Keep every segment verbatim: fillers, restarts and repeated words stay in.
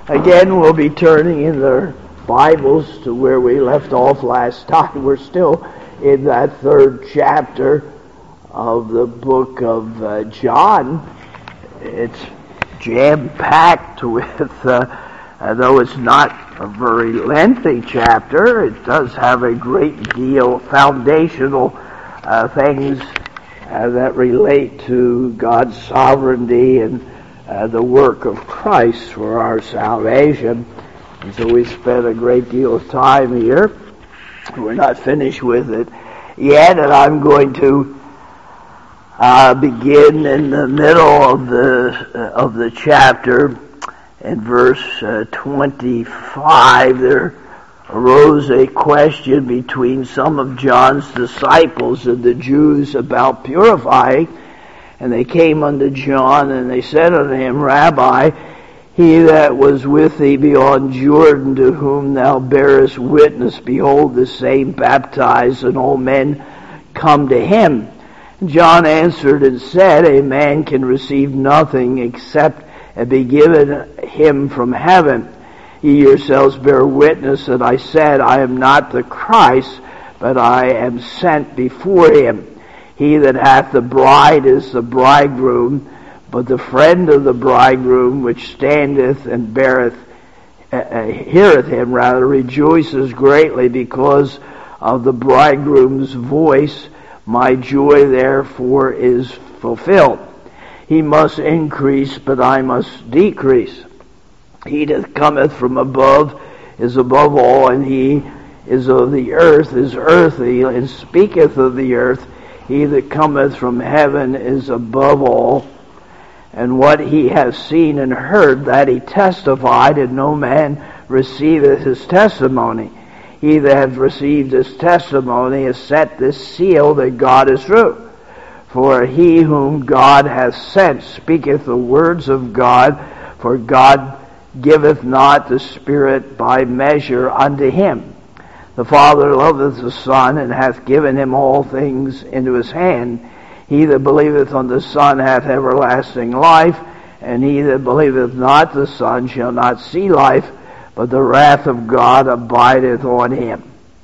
Again, we'll be turning in their Bibles to where we left off last time. We're still in that third chapter of the book of uh, John. It's jam-packed with, uh, although it's not a very lengthy chapter, it does have a great deal of foundational uh, things uh, that relate to God's sovereignty and Uh, the work of Christ for our salvation. And so we spent a great deal of time here. We're not finished with it yet, and I'm going to uh, begin in the middle of the uh, of the chapter in verse uh, twenty-five. There arose a question between some of John's disciples and the Jews about purifying. And they came unto John, and they said unto him, Rabbi, he that was with thee beyond Jordan, to whom thou bearest witness, behold, the same baptized, and all men come to him. And John answered and said, A man can receive nothing except it be given him from heaven. Ye yourselves bear witness that I said, I am not the Christ, but I am sent before him. He that hath the bride is the bridegroom, but the friend of the bridegroom, which standeth and beareth, uh, uh, heareth him, rather, rejoices greatly because of the bridegroom's voice. My joy therefore is fulfilled. He must increase, but I must decrease. He that cometh from above is above all, and he is of the earth, is earthy, and speaketh of the earth. He that cometh from heaven is above all, and what he hath seen and heard, that he testified, and no man receiveth his testimony. He that hath received his testimony has set this seal that God is true. For he whom God hath sent speaketh the words of God, for God giveth not the Spirit by measure unto him. The Father loveth the Son, and hath given him all things into his hand. He that believeth on the Son hath everlasting life, and he that believeth not the Son shall not see life, but the wrath of God abideth on him.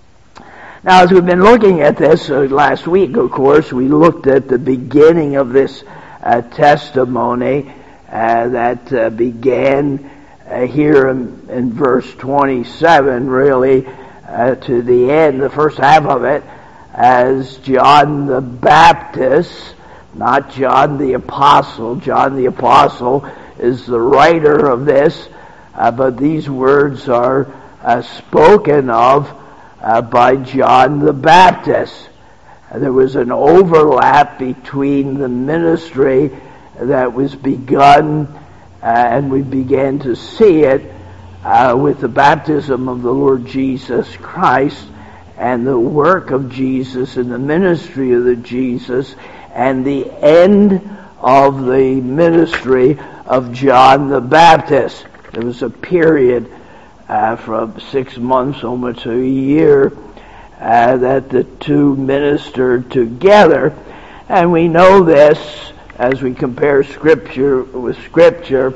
Now, as we've been looking at this uh, last week, of course, we looked at the beginning of this uh, testimony uh, that uh, began uh, here in, in verse twenty-seven, really, Uh, to the end, the first half of it, as John the Baptist, not John the Apostle. John the Apostle is the writer of this, uh, but these words are uh, spoken of uh, by John the Baptist. Uh, there was an overlap between the ministry that was begun, uh, and we began to see it Uh, with the baptism of the Lord Jesus Christ and the work of Jesus and the ministry of the Jesus and the end of the ministry of John the Baptist. There was a period uh, from six months almost a year uh, that the two ministered together, and we know this as we compare Scripture with Scripture.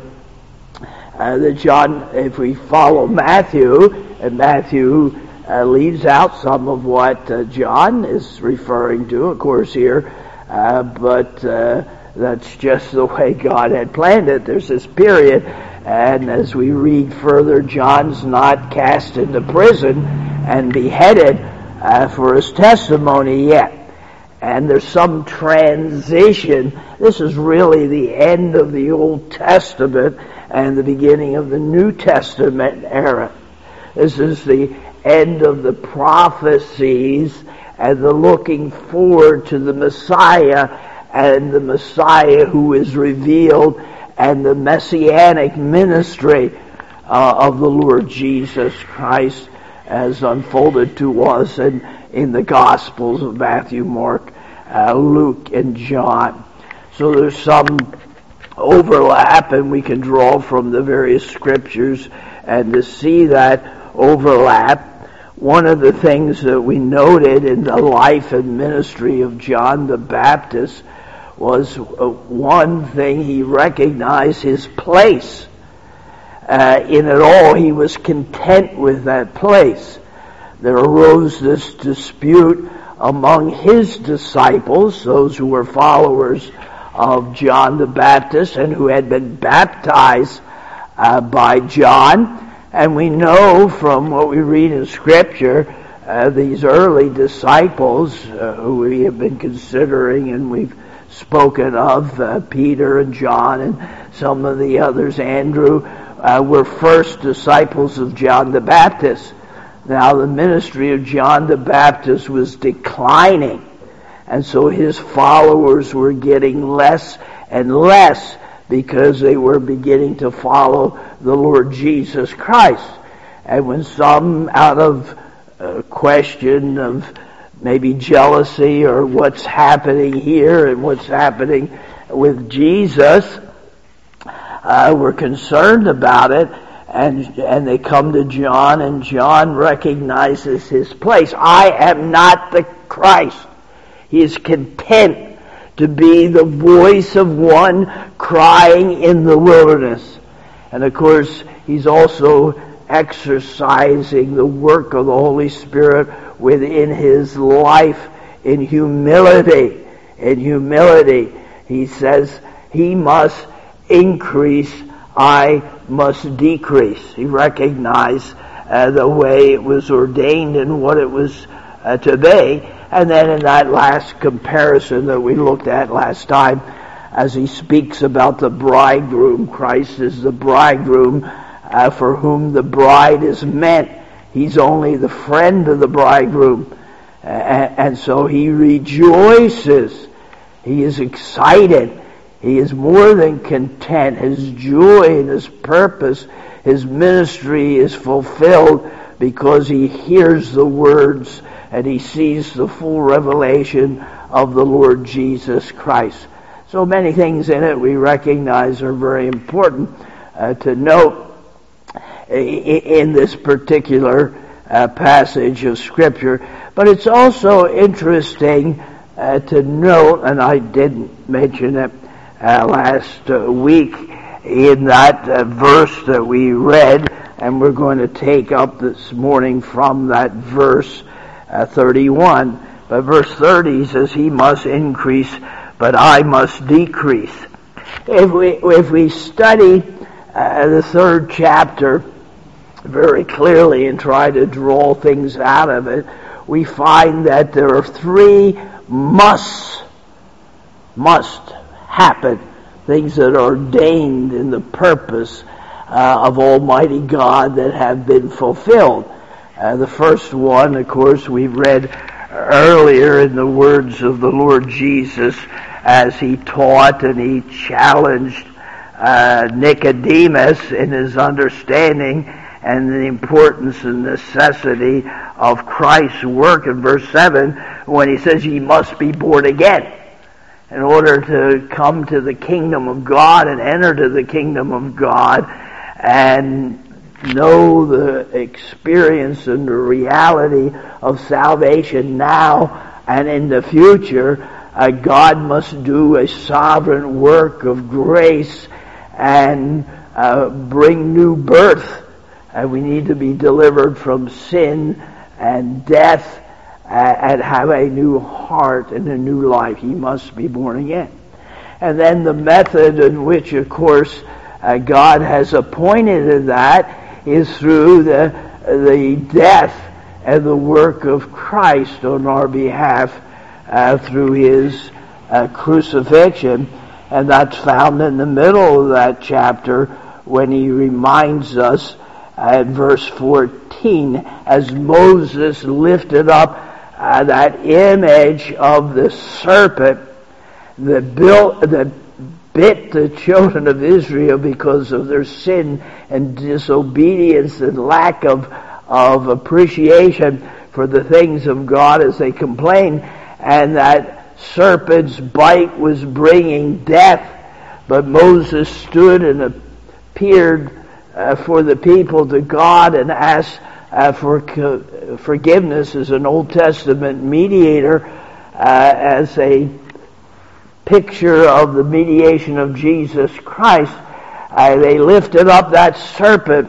Uh, that John, if we follow Matthew, and Matthew uh, leaves out some of what uh, John is referring to, of course, here, uh, but uh, that's just the way God had planned it. There's this period, and as we read further, John's not cast into prison and beheaded uh, for his testimony yet. And there's some transition. This is really the end of the Old Testament and the beginning of the New Testament era. This is the end of the prophecies and the looking forward to the Messiah and the Messiah who is revealed and the messianic ministry uh, of the Lord Jesus Christ as unfolded to us in, in the Gospels of Matthew, Mark, uh, Luke, and John. So there's some overlap, and we can draw from the various scriptures and to see that overlap. One of the things that we noted in the life and ministry of John the Baptist was uh, one thing, he recognized his place. uh, in it all, he was content with that place. There arose this dispute among his disciples, those who were followers of John the Baptist and who had been baptized uh, by John. And we know from what we read in Scripture, uh, these early disciples uh, who we have been considering and we've spoken of, uh, Peter and John and some of the others, Andrew, uh, were first disciples of John the Baptist. Now the ministry of John the Baptist was declining, and so his followers were getting less and less because they were beginning to follow the Lord Jesus Christ. And when some, out of a question of maybe jealousy or what's happening here and what's happening with Jesus, uh, were concerned about it, And, and they come to John, and John recognizes his place. I am not the Christ. He is content to be the voice of one crying in the wilderness. And of course, he's also exercising the work of the Holy Spirit within his life in humility. In humility, he says, he must increase, I must decrease. He recognized uh, the way it was ordained and what it was uh, to be. And then in that last comparison that we looked at last time, as he speaks about the bridegroom, Christ is the bridegroom uh, for whom the bride is meant. He's only the friend of the bridegroom. Uh, and, and so he rejoices. He is excited. He is more than content. His joy and his purpose, his ministry is fulfilled because he hears the words and he sees the full revelation of the Lord Jesus Christ. So many things in it we recognize are very important uh, to note in this particular uh, passage of Scripture. But it's also interesting uh, to note, and I didn't mention it Uh, last uh, week in that uh, verse that we read, and we're going to take up this morning from that verse uh, thirty-one. But verse thirty says, he must increase, but I must decrease. If we, if we study uh, the third chapter very clearly and try to draw things out of it, we find that there are three musts, must happen, things that are ordained in the purpose uh, of Almighty God that have been fulfilled. Uh, the first one, of course, we read earlier in the words of the Lord Jesus as he taught and he challenged uh, Nicodemus in his understanding and the importance and necessity of Christ's work in verse seven when he says, ye must be born again. In order to come to the kingdom of God and enter to the kingdom of God and know the experience and the reality of salvation now and in the future, uh, God must do a sovereign work of grace and uh, bring new birth. And we need to be delivered from sin and death and have a new heart and a new life. He must be born again. And then the method in which, of course, uh, God has appointed in that is through the, the death and the work of Christ on our behalf uh, through his uh, crucifixion. And that's found in the middle of that chapter when he reminds us uh, in verse fourteen, as Moses lifted up Uh, that image of the serpent that built, that bit the children of Israel because of their sin and disobedience and lack of of appreciation for the things of God as they complained, and that serpent's bite was bringing death. But Moses stood and appeared uh, for the people to God and asked Uh, for co- forgiveness as an Old Testament mediator, uh, as a picture of the mediation of Jesus Christ. uh, they lifted up that serpent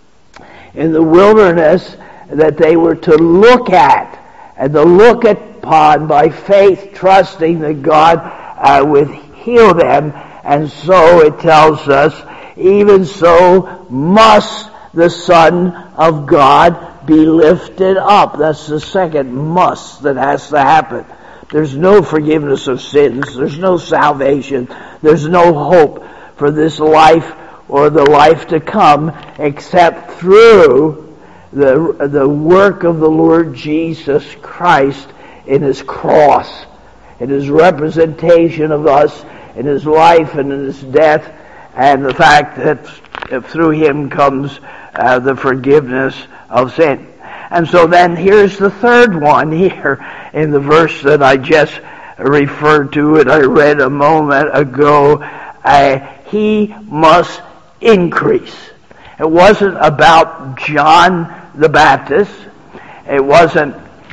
in the wilderness that they were to look at, and to look upon by faith, trusting that God uh, would heal them. And so it tells us, even so must the Son of God be lifted up. That's the second must that has to happen. There's no forgiveness of sins. There's no salvation. There's no hope for this life or the life to come except through the, the work of the Lord Jesus Christ in His cross, in His representation of us, in His life and in His death, and the fact that through Him comes uh, the forgiveness of sin. And so then here's the third one here in the verse that I just referred to and I read a moment ago. Uh, he must increase. It wasn't about John the Baptist. It wasn't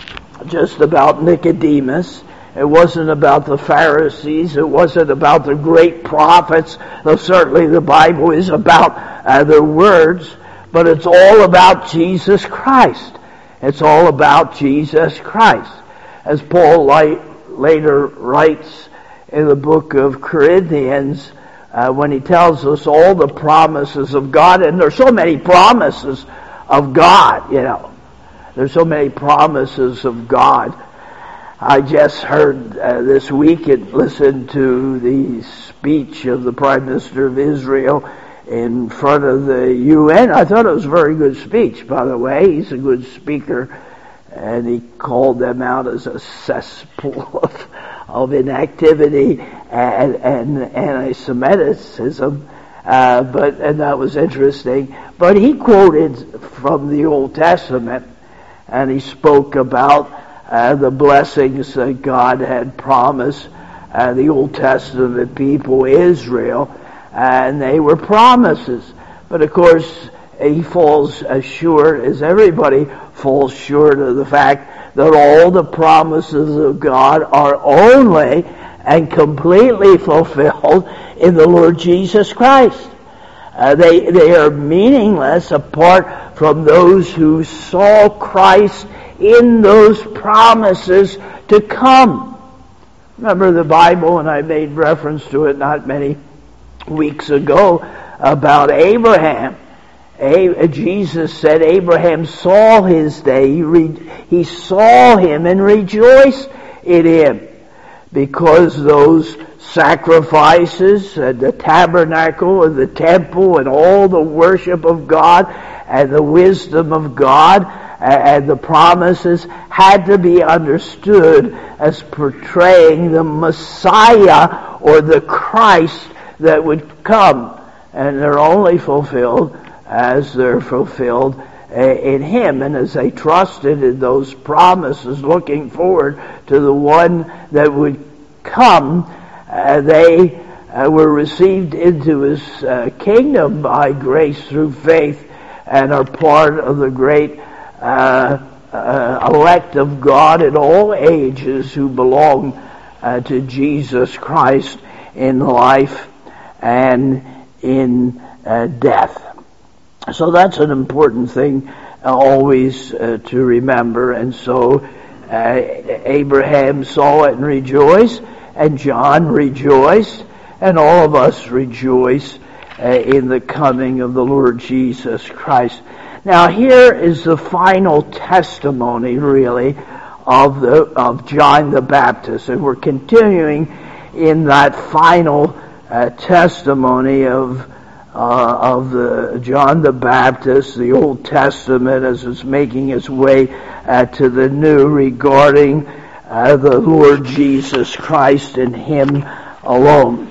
just about Nicodemus. It wasn't about the Pharisees. It wasn't about the great prophets, though certainly the Bible is about uh, their words, but it's all about Jesus Christ. It's all about Jesus Christ. As Paul light, later writes in the book of Corinthians, uh, when he tells us all the promises of God, and there's so many promises of God, you know. There's so many promises of God. I just heard uh, this week and listened to the speech of the Prime Minister of Israel in front of the U N. I thought it was a very good speech, by the way. He's a good speaker, and he called them out as a cesspool of, of inactivity and, and anti-Semitism. Uh, but and that was interesting. But he quoted from the Old Testament, and he spoke about uh, the blessings that God had promised uh, the Old Testament people, Israel, and they were promises. But of course, he falls as short as everybody falls short of the fact that all the promises of God are only and completely fulfilled in the Lord Jesus Christ. Uh, they, they are meaningless apart from those who saw Christ in those promises to come. Remember the Bible, and I made reference to it not many weeks ago, about Abraham. A- Jesus said Abraham saw his day. He, re- he saw him and rejoiced in him, because those sacrifices and the tabernacle and the temple and all the worship of God and the wisdom of God and the promises had to be understood as portraying the Messiah or the Christ that would come. And they're only fulfilled as they're fulfilled in Him. And as they trusted in those promises, looking forward to the one that would come, uh, they uh, were received into His uh, kingdom by grace through faith and are part of the great uh, uh, elect of God in all ages who belong uh, to Jesus Christ in life and in uh, death. So that's an important thing uh, always uh, to remember. And so uh, Abraham saw it and rejoiced, and John rejoiced, and all of us rejoice uh, in the coming of the Lord Jesus Christ. Now here is the final testimony, really, of the of John the Baptist, and we're continuing in that final uh, testimony of uh, of the John the Baptist, the Old Testament, as it's making its way uh, to the New, regarding uh, the Lord Jesus Christ and Him alone.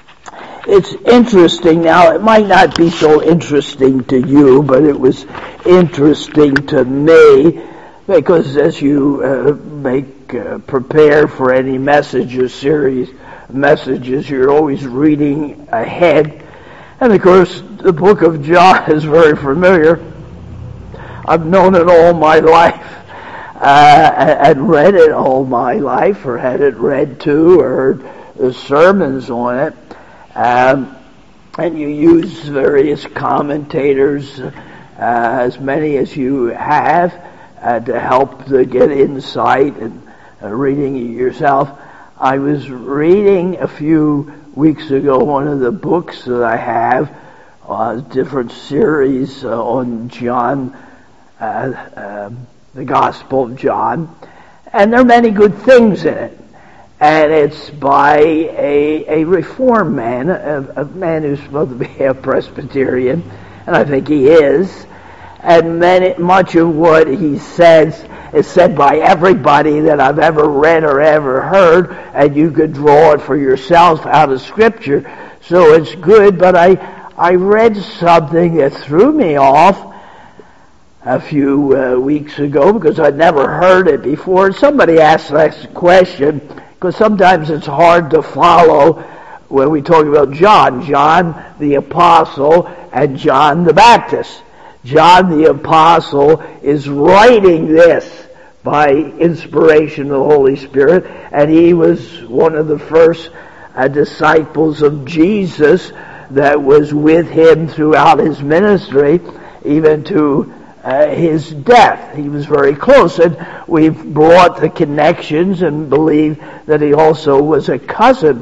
It's interesting. Now, it might not be so interesting to you, but it was interesting to me, because as you uh, make uh, prepare for any message or series messages, you're always reading ahead. And of course, the book of John is very familiar. I've known it all my life, uh, and read it all my life, or had it read to, or heard the sermons on it. Um, and you use various commentators, uh, as many as you have, uh, to help to get insight and uh, reading it yourself. I was reading a few weeks ago one of the books that I have, uh, different series uh, on John, uh, uh, the Gospel of John, and there are many good things in it. And it's by a, a reformed man, a, a man who's supposed to be a Presbyterian, and I think he is. And many, much of what he says is said by everybody that I've ever read or ever heard, and you could draw it for yourself out of Scripture. So it's good, but I, I read something that threw me off a few uh, weeks ago because I'd never heard it before. Somebody asked that question, because sometimes it's hard to follow when we talk about John. John the Apostle and John the Baptist. John the Apostle is writing this by inspiration of the Holy Spirit, and he was one of the first uh, disciples of Jesus that was with him throughout his ministry, even to Uh, his death. He was very close, and we've brought the connections and believe that he also was a cousin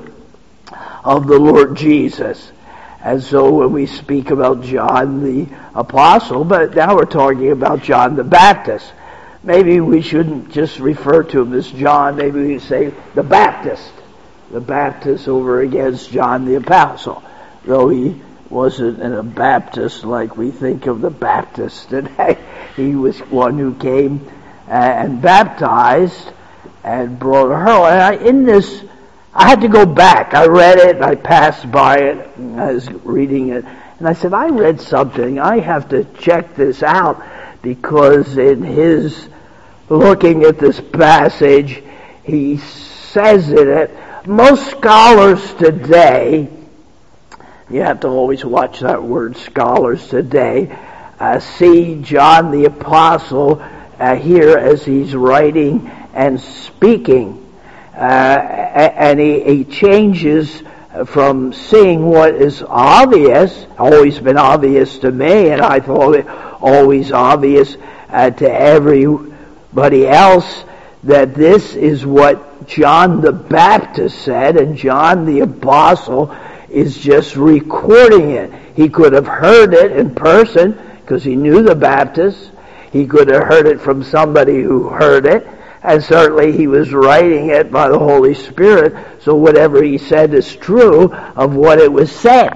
of the Lord Jesus. And so when we speak about John the Apostle, but now we're talking about John the Baptist. Maybe we shouldn't just refer to him as John, maybe we say the Baptist. The Baptist over against John the Apostle, though he wasn't a Baptist like we think of the Baptists today. He was one who came and baptized and brought a hurl. And I, in this, I had to go back. I read it, I passed by it, I was reading it, and I said, I read something. I have to check this out, because in his looking at this passage, he says in it, most scholars today, you have to always watch that word, scholars today, uh, see John the Apostle uh, here as he's writing and speaking. Uh, and he, he changes from seeing what is obvious, always been obvious to me, and I thought it always obvious uh, to everybody else, that this is what John the Baptist said, and John the Apostle is just recording it. He could have heard it in person because he knew the Baptist. He could have heard it from somebody who heard it, and certainly he was writing it by the Holy Spirit, so whatever he said is true of what it was said.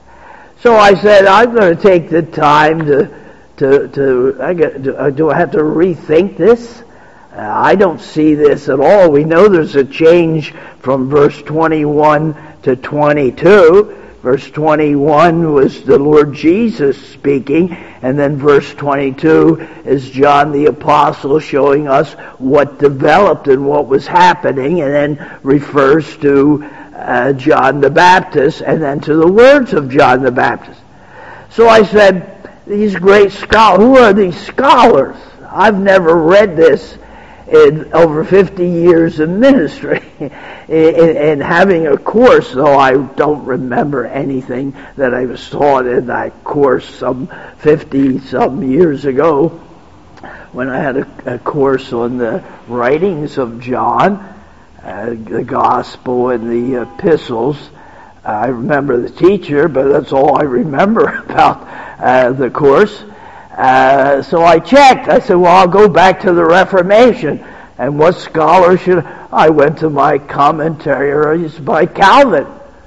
So I said, I'm going to take the time to, to, to, I get, do, do I have to rethink this? Uh, I don't see this at all. We know there's a change from verse twenty-one to twenty-two. Verse twenty-one was the Lord Jesus speaking, and then verse twenty-two is John the Apostle showing us what developed and what was happening, and then refers to uh, John the Baptist, and then to the words of John the Baptist. So I said, these great scholars, who are these scholars? I've never read this in over fifty years of ministry. in, in having a course, though I don't remember anything that I was taught in that course some fifty-some years ago, when I had a, a course on the writings of John, uh, the Gospel and the epistles. I remember the teacher, but that's all I remember about uh, the course. Uh, so I checked. I said, well, I'll go back to the Reformation. And what scholar should I? I went to my commentaries by Calvin.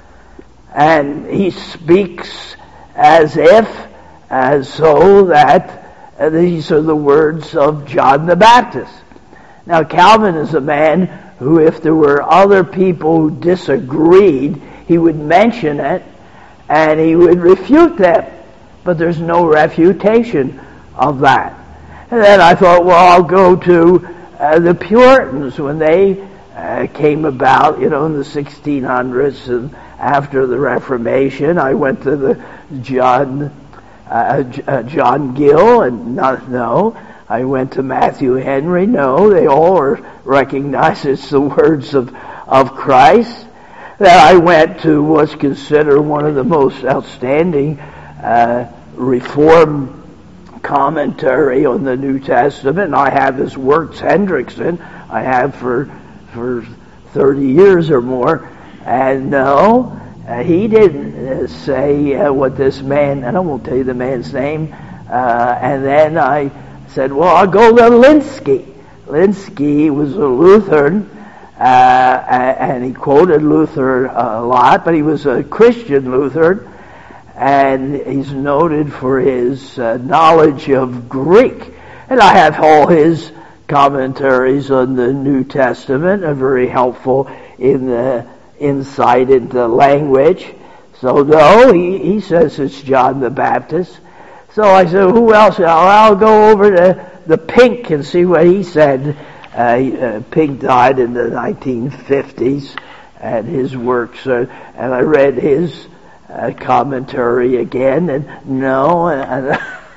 And he speaks as if, as so that uh, these are the words of John the Baptist. Now, Calvin is a man who, if there were other people who disagreed, he would mention it and he would refute them. But there's no refutation of that. And then I thought, well, I'll go to uh, the Puritans when they uh, came about, you know, in the sixteen hundreds and after the Reformation. I went to the John uh, uh, John Gill, and not no. I went to Matthew Henry. No, they all are recognized as the words of of Christ. I went to what's considered one of the most outstanding uh, Reformed commentary on the New Testament. I have his works, Hendrickson. I have for for thirty years or more. And no, uh, he didn't uh, say uh, what this man, and I won't tell you the man's name. Uh, and then I said, well, I'll go to Linsky. Linsky was a Lutheran, uh, and he quoted Luther a lot, but he was a Christian Lutheran. And he's noted for his uh, knowledge of Greek. And I have all his commentaries on the New Testament are very helpful in the insight into language. So no, he, he says it's John the Baptist. So I said, who else? I'll, I'll go over to the Pink and see what he said. Uh, uh, Pink died in the nineteen fifties, and his works, uh, and I read his Uh, commentary again, and no, and,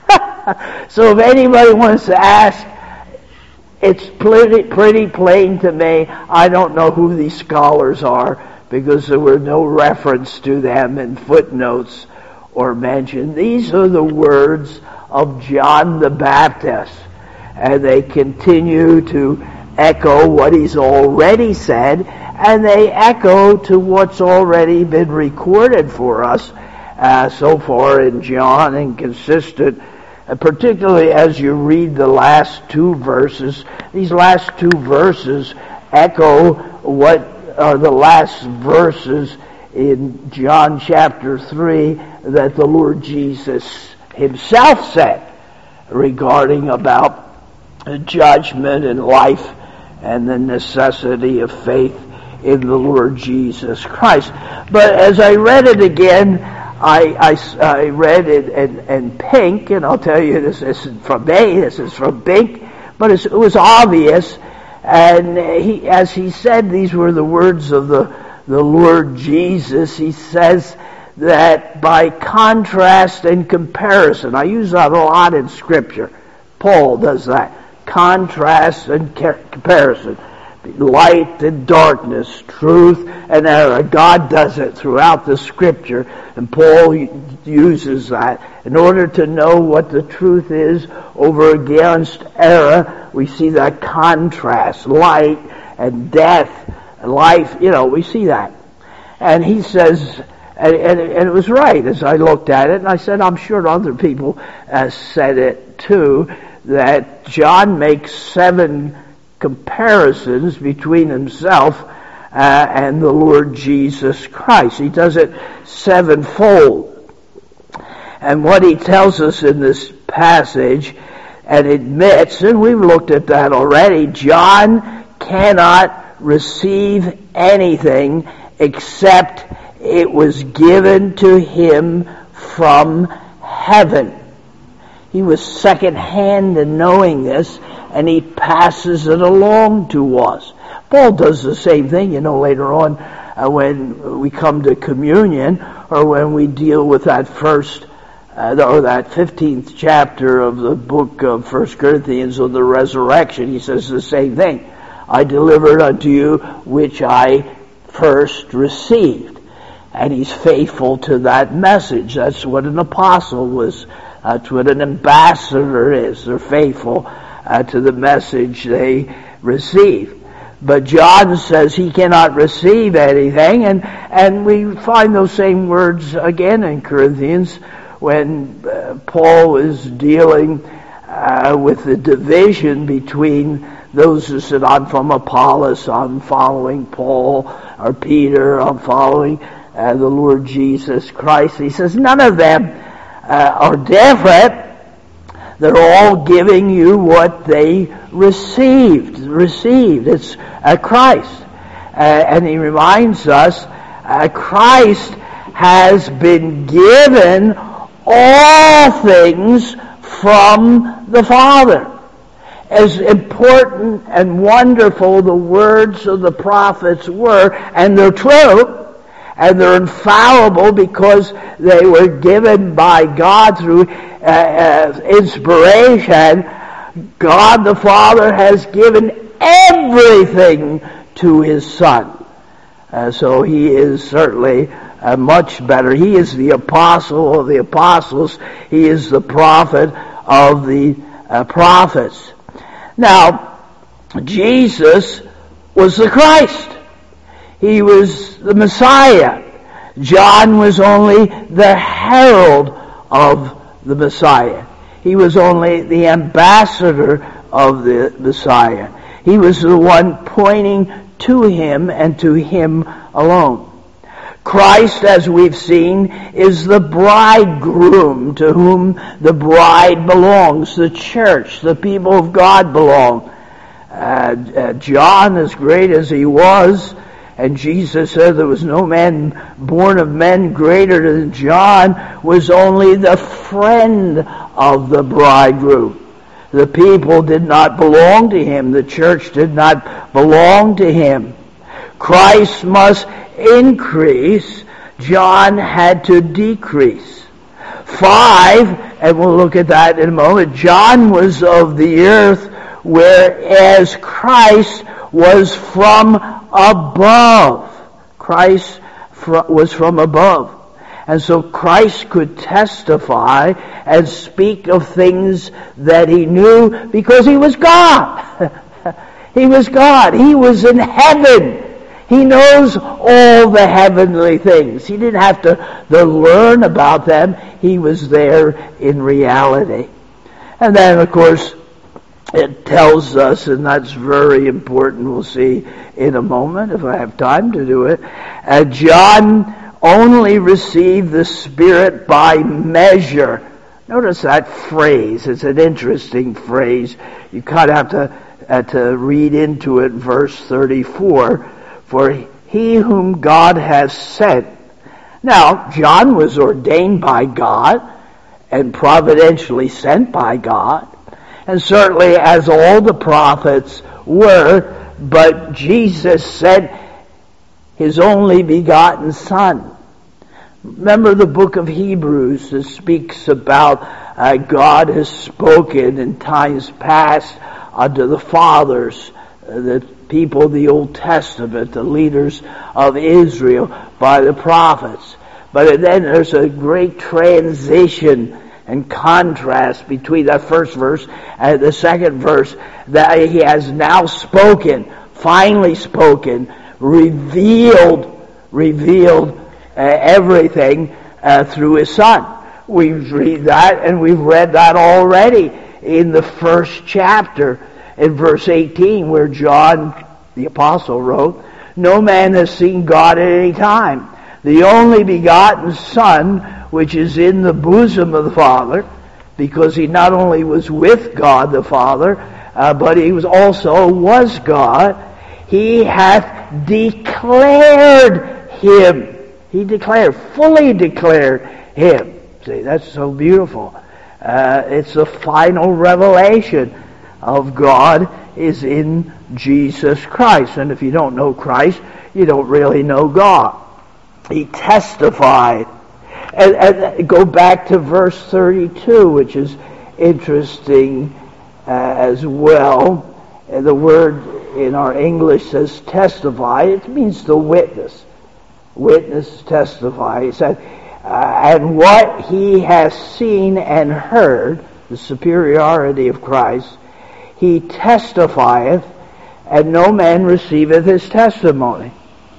so if anybody wants to ask, it's pretty, pretty plain to me. I don't know who these scholars are because there were no reference to them in footnotes or mention. These are the words of John the Baptist, and they continue to echo what he's already said, and they echo to what's already been recorded for us uh, so far in John, and consistent, uh, particularly as you read the last two verses. These last two verses echo what are the last verses in John chapter three that the Lord Jesus himself said regarding about judgment and life and the necessity of faith in the Lord Jesus Christ. But as I read it again, I, I, I read it in, in Pink, and I'll tell you this isn't from me, this is from Pink, but it's, it was obvious, and he, as he said, these were the words of the, the Lord Jesus. He says that by contrast and comparison, I use that a lot in Scripture. Paul does that. Contrast and comparison. Light and darkness, truth and error. God does it throughout the Scripture, and Paul uses that. In order to know what the truth is over against error, we see that contrast, light and death, and life, you know, we see that. And he says, and, and, and it was right as I looked at it, and I said, I'm sure other people uh, said it too, that John makes seven comparisons between himself uh, and the Lord Jesus Christ. He does it sevenfold. And what he tells us in this passage and admits, and we've looked at that already, John cannot receive anything except it was given to him from heaven. He was second-hand in knowing this, and he passes it along to us. Paul does the same thing, you know, later on uh, when we come to communion, or when we deal with that first, uh, or that fifteenth chapter of the book of First Corinthians on the resurrection. He says the same thing. I delivered unto you which I first received. And he's faithful to that message. That's what an apostle was. That's what an ambassador is. They're faithful uh, to the message they receive. But John says he cannot receive anything, and, and we find those same words again in Corinthians when uh, Paul is dealing uh, with the division between those who said, I'm from Apollos, I'm following Paul, or Peter, I'm following uh, the Lord Jesus Christ. He says none of them Uh, are different. They're all giving you what they received. Received. It's uh, Christ. Uh, and he reminds us, uh, Christ has been given all things from the Father. As important and wonderful the words of the prophets were, and they're true, and they're infallible because they were given by God through uh, uh, inspiration. God the Father has given everything to His Son. Uh, so he is certainly uh, much better. He is the apostle of the apostles. He is the prophet of the uh, prophets. Now, Jesus was the Christ. He was the Messiah. John was only the herald of the Messiah. He was only the ambassador of the Messiah. He was the one pointing to him and to him alone. Christ, as we've seen, is the bridegroom to whom the bride belongs. The church, the people of God belong. Uh, uh, John, as great as he was, and Jesus said there was no man born of men greater than John, was only the friend of the bridegroom. The people did not belong to him. The church did not belong to him. Christ must increase. John had to decrease. Five, and we'll look at that in a moment, John was of the earth, whereas Christ was from above. Christ was from above. And so Christ could testify and speak of things that he knew because he was God. He was God. He was in heaven. He knows all the heavenly things. He didn't have to, to learn about them. He was there in reality. And then, of course, it tells us, and that's very important, we'll see in a moment if I have time to do it, uh, John only received the Spirit by measure. Notice that phrase. It's an interesting phrase. You kind of have to, uh, to read into it, verse thirty-four. For he whom God has sent. Now, John was ordained by God and providentially sent by God. And certainly as all the prophets were, but Jesus sent his only begotten Son. Remember the book of Hebrews that speaks about uh, God has spoken in times past unto the fathers, uh, the people of the Old Testament, the leaders of Israel by the prophets. But then there's a great transition and contrast between that first verse and the second verse, that he has now spoken, finally spoken, revealed, revealed uh, everything uh, through his Son. We read that, and we've read that already in the first chapter, in verse eighteen, where John the apostle wrote, "No man has seen God at any time. The only begotten Son, which is in the bosom of the Father," because he not only was with God the Father, uh, but he was also was God, "he hath declared him." He declared, fully declared him. See, that's so beautiful. Uh, it's the final revelation of God is in Jesus Christ. And if you don't know Christ, you don't really know God. He testified. And, and go back to verse thirty-two, which is interesting uh, as well. And the word in our English says testify. It means to witness. Witness, testify. He said, uh, and what he has seen and heard, the superiority of Christ, he testifieth, and no man receiveth his testimony.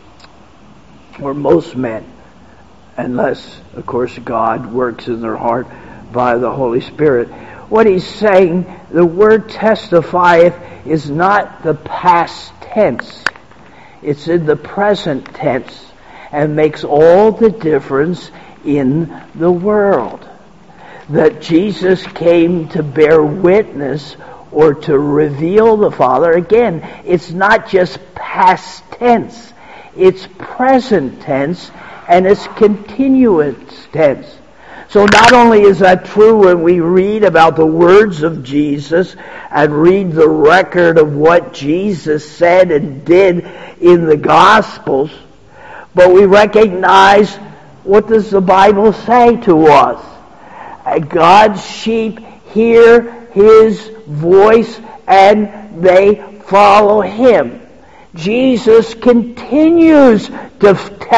Or most men, unless, of course, God works in their heart by the Holy Spirit. What he's saying, the word testifieth is not the past tense. It's in the present tense, and makes all the difference in the world. That Jesus came to bear witness or to reveal the Father. Again, it's not just past tense. It's present tense, and it's continuous tense. So not only is that true when we read about the words of Jesus and read the record of what Jesus said and did in the Gospels, but we recognize, what does the Bible say to us? God's sheep hear his voice and they follow him. Jesus continues to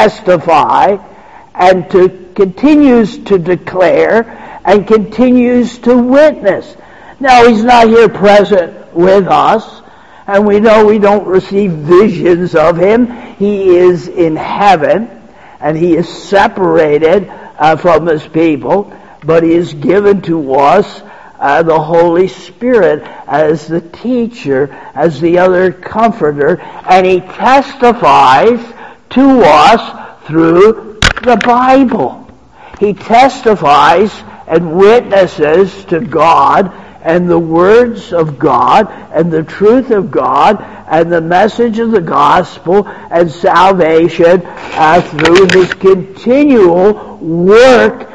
testify and to continues to declare and continues to witness. Now, he's not here present with us, and we know we don't receive visions of him. He is in heaven, and he is separated uh, from his people, but he is given to us uh, the Holy Spirit as the teacher, as the other comforter, and he testifies to us through the Bible. He testifies and witnesses to God and the words of God and the truth of God and the message of the gospel and salvation uh, through his continual work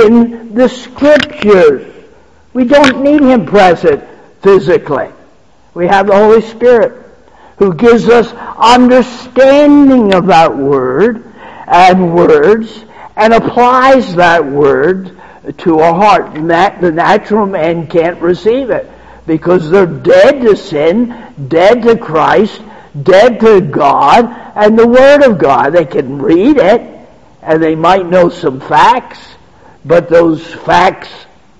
in the Scriptures. We don't need him present physically. We have the Holy Spirit who gives us understanding of that word and words and applies that word to our heart. Nat- the natural man can't receive it because they're dead to sin, dead to Christ, dead to God and the Word of God. They can read it and they might know some facts, but those facts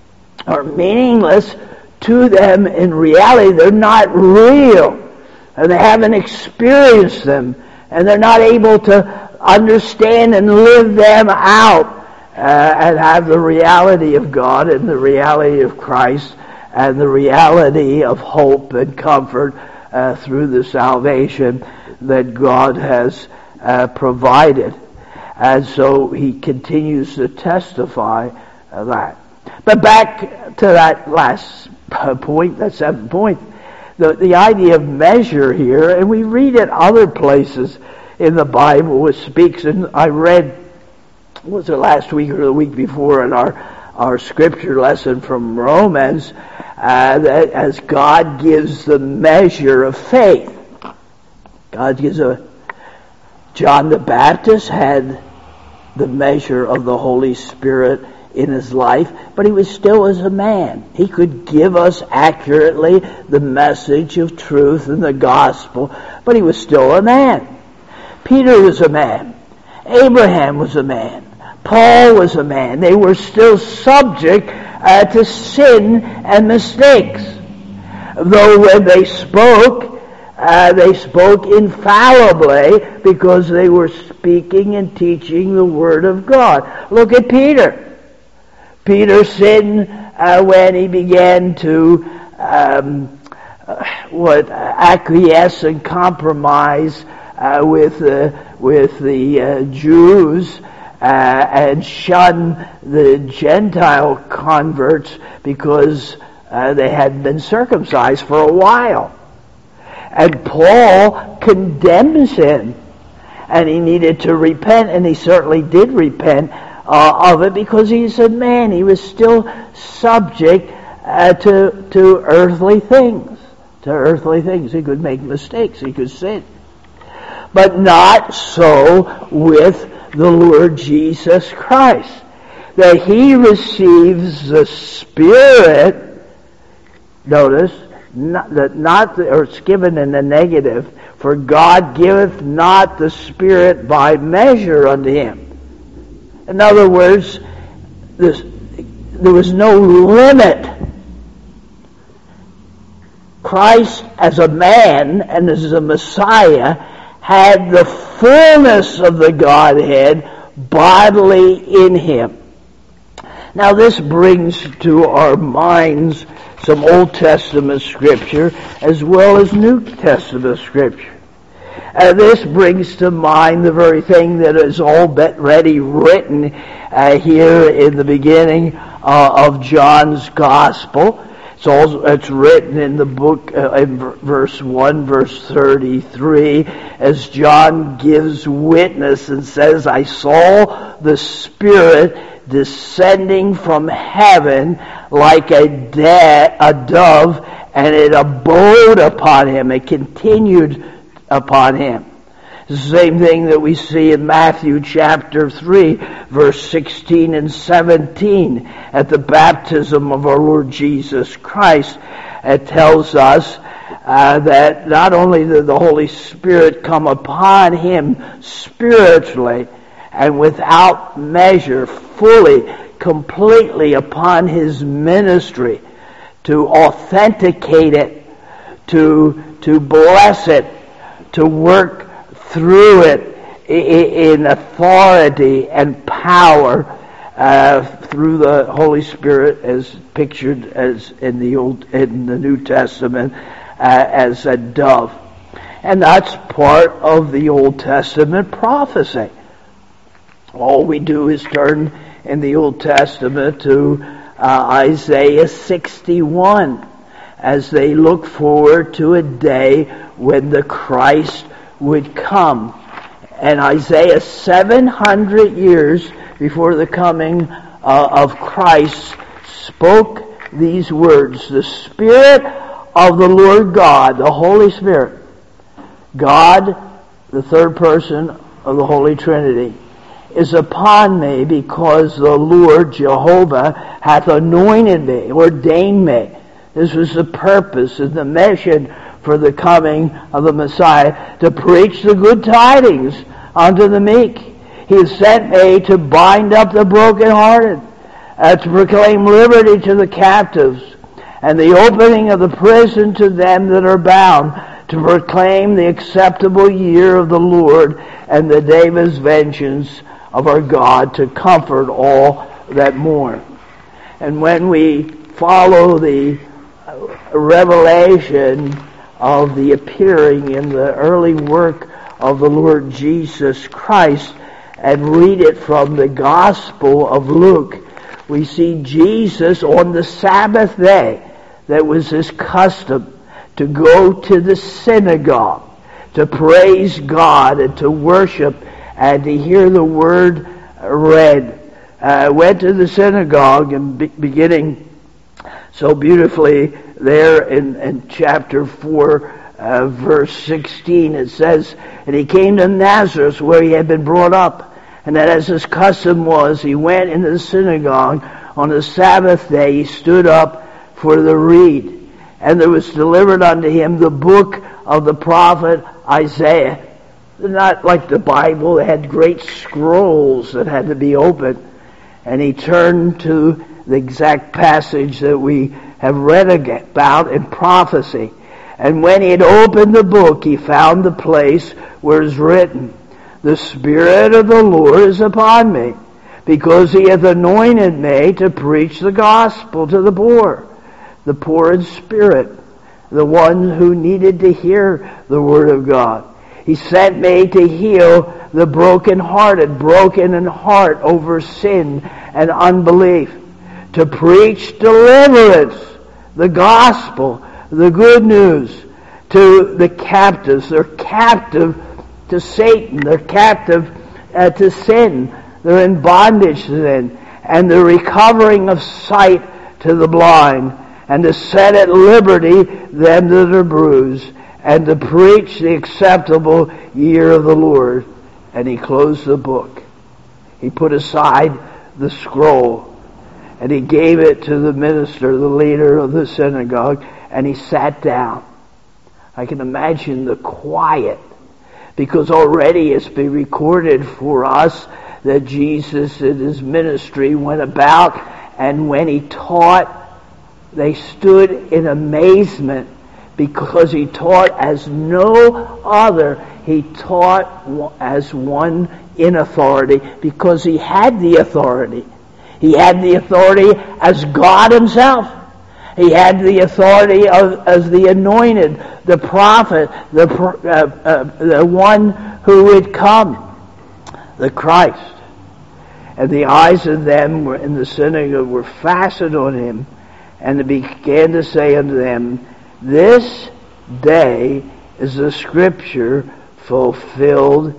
are meaningless to them in reality. They're not real and they haven't experienced them and they're not able to understand and live them out. Uh, and have the reality of God and the reality of Christ and the reality of hope and comfort uh, through the salvation that God has uh, provided. And so he continues to testify uh, that. But back to that last point, that seventh point, the, the idea of measure here, and we read it other places in the Bible, which speaks, and I read was it last week or the week before in our, our scripture lesson from Romans, uh, that as God gives the measure of faith. God gives a... John the Baptist had the measure of the Holy Spirit in his life, but he was still as a man. He could give us accurately the message of truth and the gospel, but he was still a man. Peter was a man. Abraham was a man. Paul was a man. They were still subject uh, to sin and mistakes. Though when they spoke, uh, they spoke infallibly because they were speaking and teaching the Word of God. Look at Peter. Peter sinned uh, when he began to um, uh, what acquiesce and compromise uh, with, uh, with the uh, Jews. Uh, and shun the Gentile converts because uh, they hadn't been circumcised for a while. And Paul condemns him, and he needed to repent, and he certainly did repent uh, of it because he's a man. He was still subject uh, to to earthly things. To earthly things. He could make mistakes. He could sin. But not so with the Lord Jesus Christ. That he receives the Spirit, notice, not, that not, or it's given in the negative, for God giveth not the Spirit by measure unto him. In other words, this, there was no limit. Christ as a man and as a Messiah had the fullness of the Godhead bodily in him. Now this brings to our minds some Old Testament Scripture as well as New Testament Scripture. And this brings to mind the very thing that is already written uh, here in the beginning uh, of John's Gospel. It's also it's written in the book uh, in verse one, verse thirty-three, as John gives witness and says, I saw the Spirit descending from heaven like a, de- a dove, and it abode upon him. It continued upon him. The same thing that we see in Matthew chapter three, verse sixteen and seventeen, at the baptism of our Lord Jesus Christ. It tells us uh, that not only did the Holy Spirit come upon him spiritually and without measure, fully, completely upon his ministry, to authenticate it, to to bless it, to work through it in authority and power uh, through the Holy Spirit, as pictured as in the Old in the New Testament uh, as a dove, and that's part of the Old Testament prophecy. All we do is turn in the Old Testament to uh, Isaiah sixty-one, as they look forward to a day when the Christ would come. And Isaiah, seven hundred years before the coming uh, of Christ, spoke these words: the Spirit of the Lord God, the Holy Spirit, God, the third person of the Holy Trinity, is upon me, because the Lord Jehovah hath anointed me, ordained me. This was the purpose and the mission for the coming of the Messiah, to preach the good tidings unto the meek. He has sent me to bind up the brokenhearted, uh, to proclaim liberty to the captives, and the opening of the prison to them that are bound, to proclaim the acceptable year of the Lord, and the day of his vengeance of our God, to comfort all that mourn. And when we follow the revelation of the appearing in the early work of the Lord Jesus Christ and read it from the Gospel of Luke, we see Jesus on the Sabbath day, that was his custom to go to the synagogue, to praise God and to worship and to hear the word read. Uh, went to the synagogue, and be- beginning so beautifully there in, in chapter four, uh, verse sixteen, it says, and he came to Nazareth, where he had been brought up, and that as his custom was, he went into the synagogue on the Sabbath day. He stood up for the read, and there was delivered unto him the book of the prophet Isaiah. Not like the Bible, they had great scrolls that had to be opened. And he turned to the exact passage that we have read about in prophecy. And when he had opened the book, he found the place where it is written, the Spirit of the Lord is upon me, because he hath anointed me to preach the gospel to the poor, the poor in spirit, the one who needed to hear the word of God. He sent me to heal the brokenhearted, broken in heart over sin and unbelief, to preach deliverance, the gospel, the good news to the captives. They're captive to Satan. They're captive uh, to sin. They're in bondage to sin. And the recovering of sight to the blind, and to set at liberty them that are bruised, and to preach the acceptable year of the Lord. And he closed the book. He put aside the scroll, and he gave it to the minister, the leader of the synagogue, and he sat down. I can imagine the quiet, because already it's been recorded for us that Jesus in his ministry went about, and when he taught, they stood in amazement, because he taught as no other. He taught as one in authority, because he had the authority. He had the authority as God himself. He had the authority of, as the anointed, the prophet, the, uh, uh, the one who would come, the Christ. And the eyes of them were in the synagogue were fastened on him, and they began to say unto them, this day is the scripture fulfilled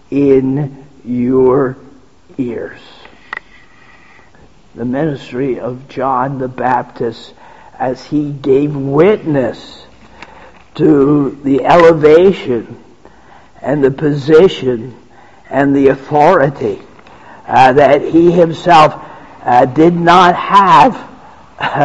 in your ears. The ministry of John the Baptist, as he gave witness to the elevation and the position and the authority uh, that he himself uh, did not have uh,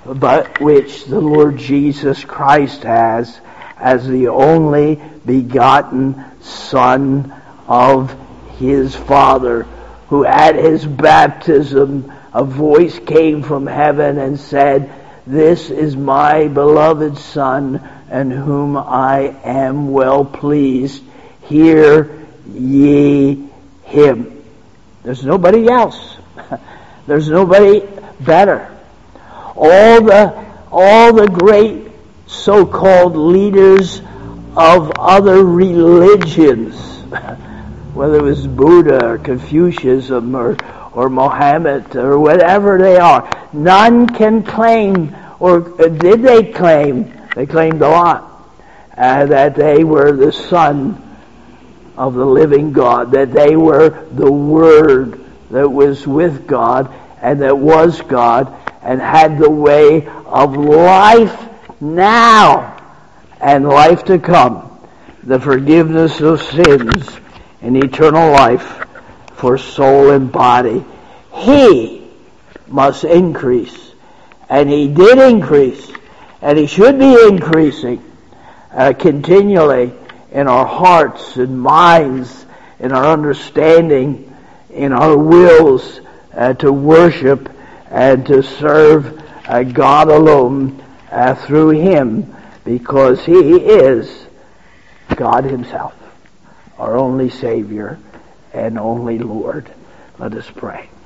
but which the Lord Jesus Christ has as the only begotten Son of his Father, who at his baptism a voice came from heaven and said, "This is my beloved Son, in whom I am well pleased. Hear ye him." There's nobody else. There's nobody better. All the all the great so-called leaders of other religions, whether it was Buddha or Confucianism or, or Mohammed or whatever they are, none can claim, or did they claim, they claimed a lot, uh, that they were the Son of the living God, that they were the Word that was with God and that was God and had the way of life now and life to come, the forgiveness of sins and eternal life for soul and body. He must increase, and he did increase, and he should be increasing uh, continually in our hearts and minds, in our understanding, in our wills uh, to worship and to serve uh, God alone uh, through him, because he is God himself, our only Savior and only Lord. Let us pray.